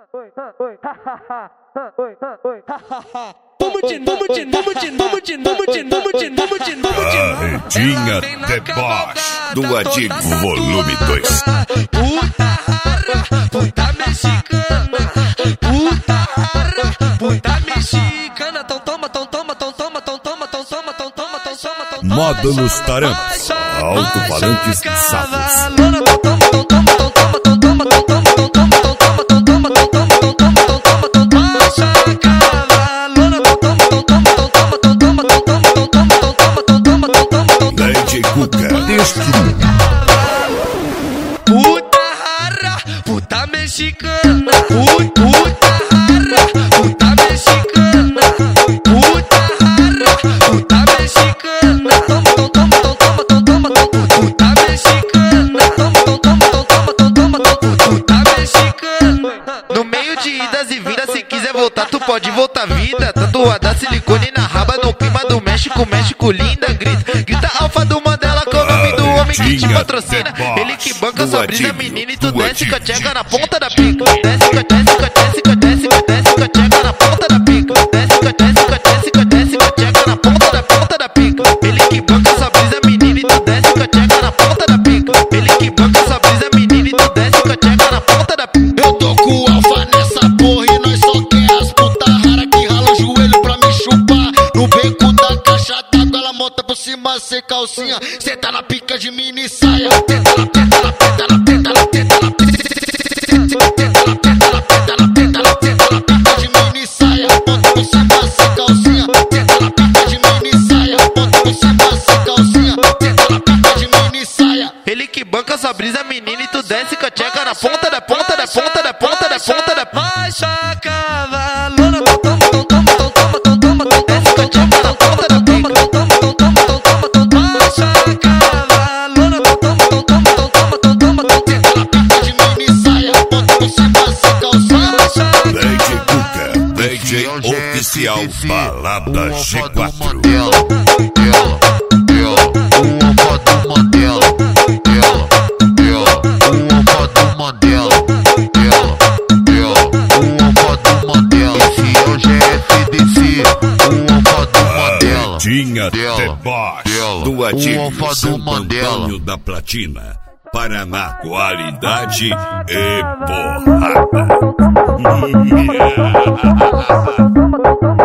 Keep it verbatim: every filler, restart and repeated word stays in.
Vamos de novo, de novo, de novo, de novo, de novo, de novo, de novo, de novo. Carretinha Deboche do Antigo Volume dois. Puta rara, puta mexicana. Puta rara, puta mexicana. Tão toma, tão toma, tão toma, tão toma, tão toma, tão toma, tão toma, tão toma. Módulos Tarampos, alto-falantes safos. Puta rara, puta mexicana. Puta rara, puta mexicana. Puta rara, puta mexicana. Toma, toma, toma, toma, toma, toma, puta mexicana. Toma, toma, toma, toma, toma, puta mexicana. No meio de idas e vindas, se quiser voltar, tu pode voltar vida. Tatuada silicone na raba, no clima do México, México linda. Grita, grita alfa do Mandela com o nome do homem que te patrocina. Ele que banca sua brisa, menina, e tu desce com a tcheca na ponta da pica. Desce com a desce com a desce com a desce com a desce com a tcheca na ponta da pica. Desce com a desce com a desce com a desce com a tcheca na ponta da ponta da pica. Ele que banca sua brisa, menina, e tu desce com a tcheca na ponta da pica. Ele que banca sua brisa, menina, e tu desce com a tcheca na ponta da pica. Eu tô com o alfa nessa porra e nós só quer as puta rara que rala o joelho pra me chupar. No beco da caixa d'água ela monta por cima sem calcinha. Cê tá na pica de mini saia. Tenta na tenta na tenta na tenta na tenta na tenta na tenta na tenta na tenta na tenta na pica de mini saia. Monta por cima sem calcinha. Tenta na pica de mini saia. Monta por cima sem calcinha. Tenta na pica de mini saia. Ele que banca sua brisa, menina, e tu desce com a tcheca na ponta da ponta da ponta da ponta da ponta da baixa cavalona. Toma, toma, toma, toma, toma, toma, toma, desce com a tcheca na ponta da pica. Toma, toma, toma, toma, toma, baixa cavalona. Toma, toma, toma, toma, toma, toma, tenta na pica de mini saia. Monta por cima sem calcinha. D J Cuca, D J oficial Balada G quatro. Carretinha Deboche do Antigo Santo Antônio da Platina. Paraná, qualidade e porrada.